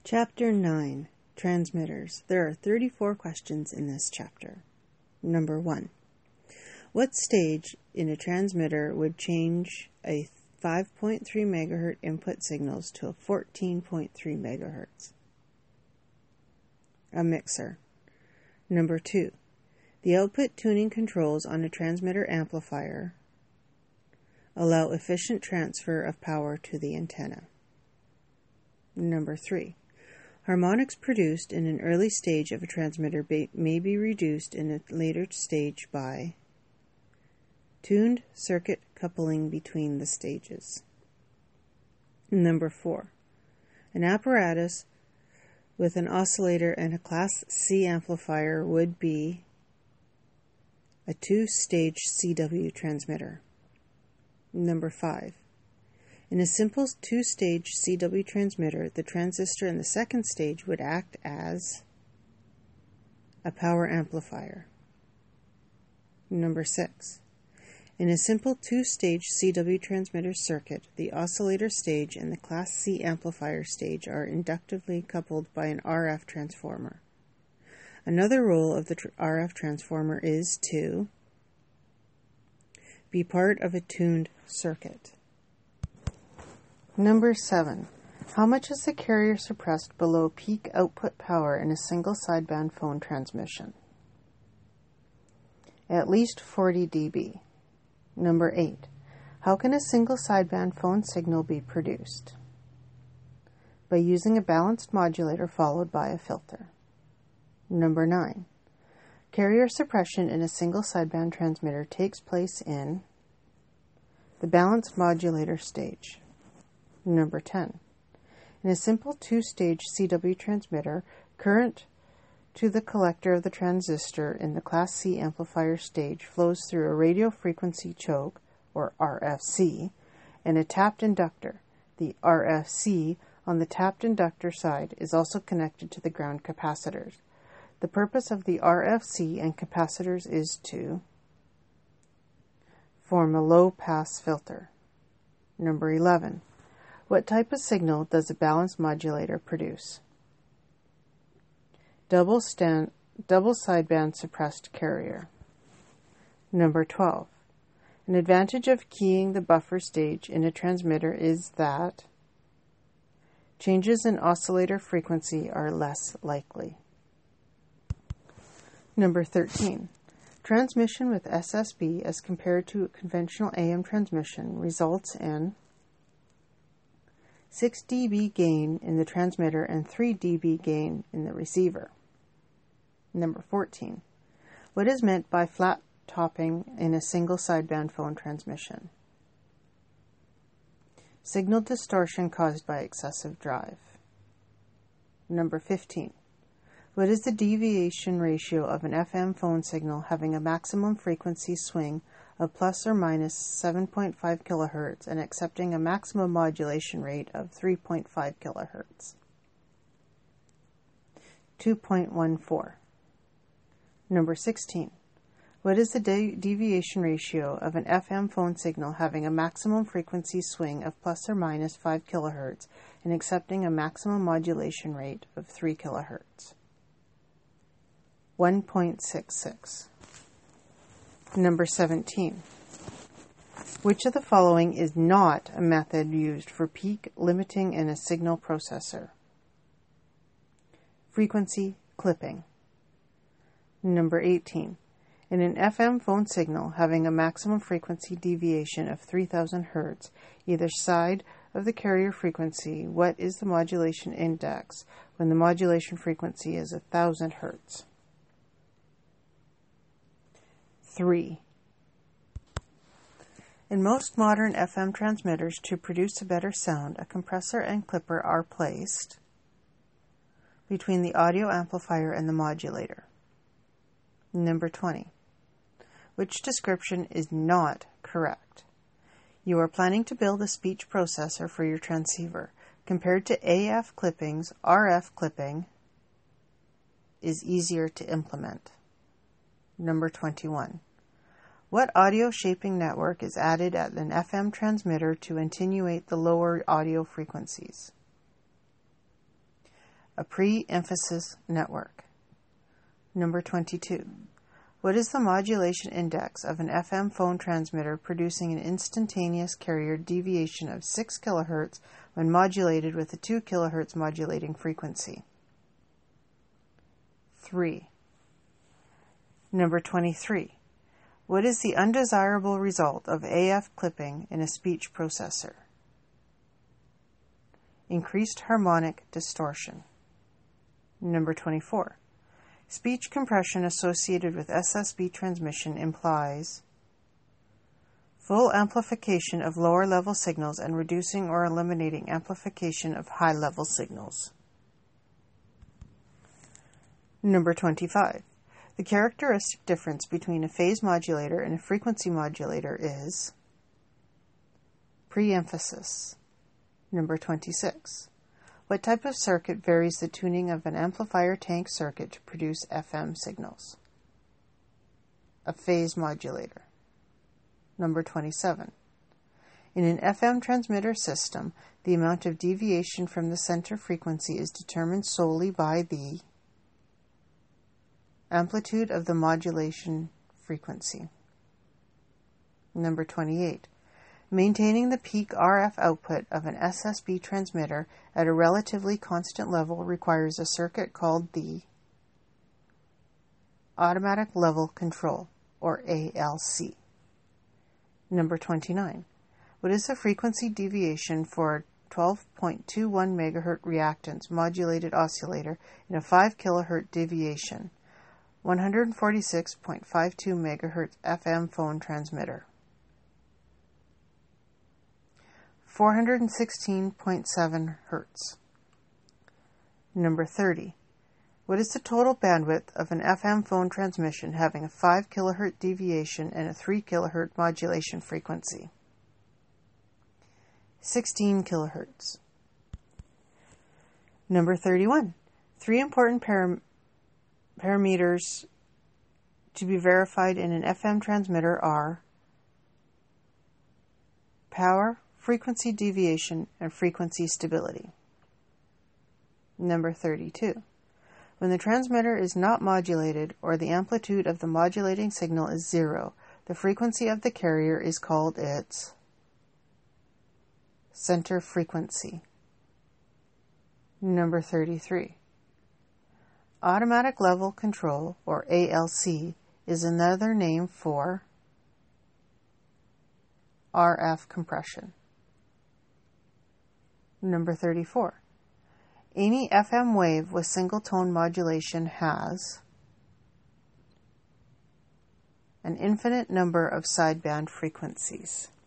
Chapter 9. Transmitters. There are 34 questions in this chapter. Number 1. What stage in a transmitter would change a 5.3 MHz input signals to a 14.3 MHz? A mixer. Number 2. The output tuning controls on a transmitter amplifier allow efficient transfer of power to the antenna. Number 3. Harmonics produced in an early stage of a transmitter may be reduced in a later stage by tuned circuit coupling between the stages. Number 4. An apparatus with an oscillator and a Class C amplifier would be a two-stage CW transmitter. Number 5. In a simple two-stage CW transmitter, the transistor in the second stage would act as a power amplifier. Number 6. In a simple two-stage CW transmitter circuit, the oscillator stage and the Class C amplifier stage are inductively coupled by an RF transformer. Another role of the RF transformer is to be part of a tuned circuit. Number 7. How much is the carrier suppressed below peak output power in a single sideband phone transmission? At least 40 dB. Number 8. How can a single sideband phone signal be produced? By using a balanced modulator followed by a filter. Number 9. Carrier suppression in a single sideband transmitter takes place in the balanced modulator stage. Number 10. In a simple two-stage CW transmitter, current to the collector of the transistor in the Class C amplifier stage flows through a radio frequency choke, or RFC, and a tapped inductor. The RFC on the tapped inductor side is also connected to the ground capacitors. The purpose of the RFC and capacitors is to form a low-pass filter. Number 11. What type of signal does a balanced modulator produce? Double sideband suppressed carrier. Number 12. An advantage of keying the buffer stage in a transmitter is that changes in oscillator frequency are less likely. Number 13. Transmission with SSB as compared to a conventional AM transmission results in 6 dB gain in the transmitter and 3 dB gain in the receiver. Number 14. What is meant by flat topping in a single sideband phone transmission? Signal distortion caused by excessive drive. Number 15. What is the deviation ratio of an FM phone signal having a maximum frequency swing of plus or minus 7.5 kHz and accepting a maximum modulation rate of 3.5 kHz? 2.14. Number 16. What is the deviation ratio of an FM phone signal having a maximum frequency swing of plus or minus 5 kHz and accepting a maximum modulation rate of 3 kHz? 1.66. Number 17. Which of the following is not a method used for peak limiting in a signal processor? Frequency clipping. Number 18. In an FM phone signal having a maximum frequency deviation of 3000 Hz, either side of the carrier frequency, what is the modulation index when the modulation frequency is 1000 Hz? 3. In most modern FM transmitters, to produce a better sound, a compressor and clipper are placed between the audio amplifier and the modulator. Number 20. Which description is not correct? You are planning to build a speech processor for your transceiver. Compared to AF clippings, RF clipping is easier to implement. Number 21. What audio shaping network is added at an FM transmitter to attenuate the lower audio frequencies? a pre-emphasis network. Number 22. What is the modulation index of an FM phone transmitter producing an instantaneous carrier deviation of 6 kHz when modulated with a 2 kHz modulating frequency? 3. Number 23. What is the undesirable result of AF clipping in a speech processor? Increased harmonic distortion. Number 24. Speech compression associated with SSB transmission implies full amplification of lower-level signals and reducing or eliminating amplification of high-level signals. Number 25. The characteristic difference between a phase modulator and a frequency modulator is pre-emphasis. Number 26. What type of circuit varies the tuning of an amplifier tank circuit to produce FM signals? A phase modulator. Number 27. In an FM transmitter system, the amount of deviation from the center frequency is determined solely by the amplitude of the modulation frequency. Number 28. Maintaining the peak RF output of an SSB transmitter at a relatively constant level requires a circuit called the automatic level control, or ALC. Number 29. What is the frequency deviation for a 12.21 MHz reactance modulated oscillator in a 5 kHz deviation, 146.52 MHz FM phone transmitter? 416.7 Hz. Number 30. What is the total bandwidth of an FM phone transmission having a 5 kHz deviation and a 3 kHz modulation frequency? 16 kHz. Number 31. Three important parameters to be verified in an FM transmitter are power, frequency deviation, and frequency stability. Number 32. When the transmitter is not modulated or the amplitude of the modulating signal is 0, the frequency of the carrier is called its center frequency. Number 33. Automatic level control, or ALC, is another name for RF compression. Number 34. Any FM wave with single-tone modulation has an infinite number of sideband frequencies.